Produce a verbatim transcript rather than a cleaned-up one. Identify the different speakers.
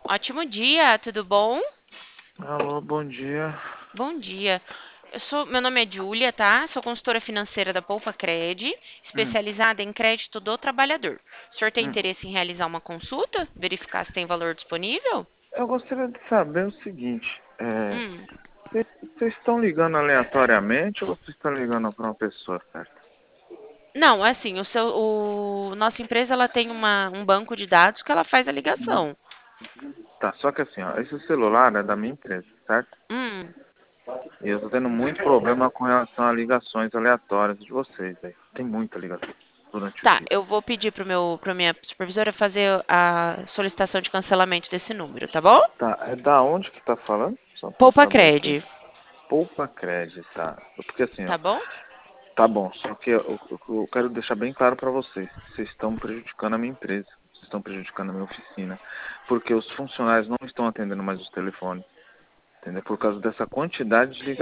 Speaker 1: Ótimo dia, tudo bom?
Speaker 2: Alô, bom dia.
Speaker 1: Bom dia. Eu sou, meu nome é Júlia, tá? Sou consultora financeira da Poupa Cred,
Speaker 2: Hum,
Speaker 1: especializada em crédito do trabalhador. O senhor tem
Speaker 2: hum.
Speaker 1: interesse em realizar uma consulta? Verificar se tem valor disponível?
Speaker 2: Eu gostaria de saber o seguinte: é,
Speaker 1: Hum.
Speaker 2: vocês estão ligando aleatoriamente ou vocês estão ligando para uma pessoa certa?
Speaker 1: Não, é assim, o seu, o, nossa empresa ela tem uma, um banco de dados que ela faz a
Speaker 2: Hum.
Speaker 1: ligação.
Speaker 2: Tá, só que assim, ó, esse celular é da minha empresa, certo?
Speaker 1: Hum.
Speaker 2: E eu tô tendo muito problema com relação a ligações aleatórias de vocês aí. Tem muita ligação durante o
Speaker 1: Tá,
Speaker 2: dia.
Speaker 1: eu vou pedir para meu, para minha supervisora fazer a solicitação de cancelamento desse número, tá bom?
Speaker 2: Tá, é da onde que tá falando? Só para
Speaker 1: Poupa
Speaker 2: saber aqui.
Speaker 1: Cred,
Speaker 2: Poupa Crédito, tá? Porque assim, ó,
Speaker 1: tá bom?
Speaker 2: tá bom, só que eu, eu- eu quero deixar bem claro para vocês. Vocês estão prejudicando a minha empresa. Vocês estão prejudicando a minha oficina. Porque os funcionários não estão atendendo mais os telefones. Entendeu? Por causa dessa quantidade de